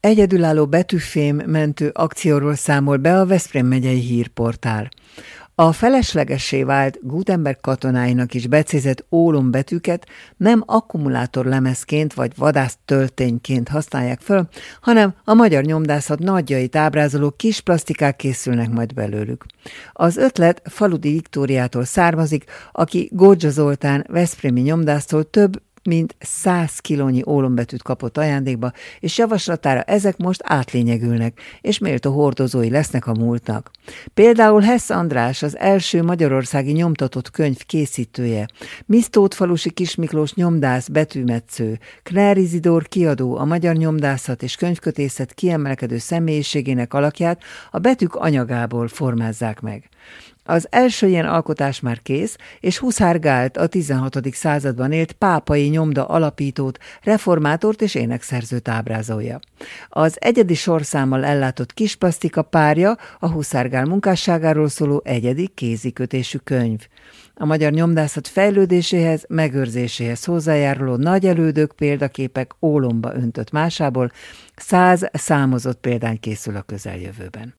Egyedülálló betűfém mentő akcióról számol be a Veszprém megyei hírportál. A feleslegessé vált Gutenberg katonáinak is becézett ólombetűket nem akkumulátorlemezként vagy vadásztöltényként használják föl, hanem a magyar nyomdászat nagyjait ábrázoló kis plasztikák készülnek majd belőlük. Az ötlet Faludi Viktóriától származik, aki Gódzsa Zoltán veszprémi nyomdásztól több mint 100 kilónyi ólombetűt kapott ajándékba, és javaslatára ezek most átlényegülnek, és méltó hordozói lesznek a múltnak. Például Hess András, az első magyarországi nyomtatott könyv készítője, Misztótfalusi Kismiklós nyomdász betűmetsző, Knár Izidor kiadó, a magyar nyomdászat és könyvkötészet kiemelkedő személyiségének alakját a betűk anyagából formázzák meg. Az első ilyen alkotás már kész, és huszárgált a 16. században élt pápai nyomda alapítót, reformátort és énekszerzőt ábrázolja. Az egyedi sorszámmal ellátott kis plasztika párja a huszárgál munkásságáról szóló egyedi kézikötésű könyv. A magyar nyomdászat fejlődéséhez, megőrzéséhez hozzájáruló nagy elődök példaképek ólomba öntött másából 100 számozott példány készül a közeljövőben.